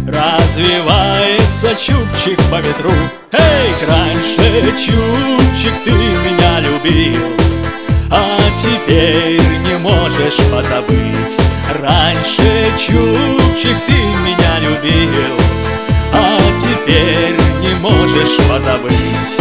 развивается чубчик по ветру. Эй, раньше, чубчик, ты меня любил, а теперь не можешь позабыть. Раньше, чубчик, ты меня любил, а теперь не можешь позабыть.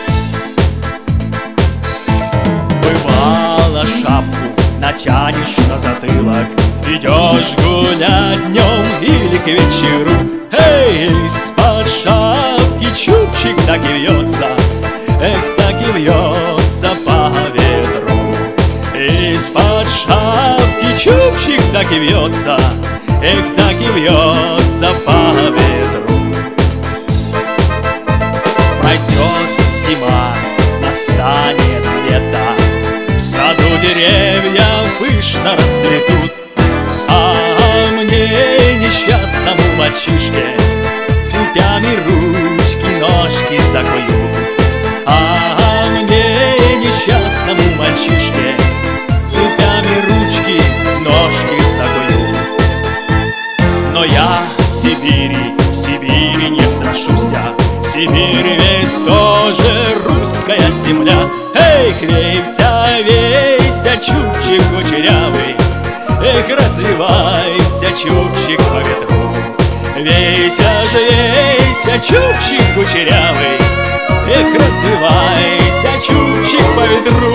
Бывало, шапку натянешь на затылок, идешь гулять днем или к вечеру. Эй, из-под шапки чубчик так и вьется, эх, так и вьется по ветру. Из-под шапки чубчик так и вьется, эх, так и вьется по ветру. Пройдет зима, настанет лето, в саду деревья пышно расцветут, а мне, несчастному мальчишке, цепями ручки, ножки закуют. А мне, несчастному мальчишке, цепями ручки, ножки закуют. Но я Сибири не страшуся, Сибирь ведь тоже русская земля. Эй, вейся, вейся, чубчик кучерявый, эх, развивайся, чубчик по ветру. Вейся же, вейся, чубчик кучерявый, эх, развивайся, чубчик по ветру.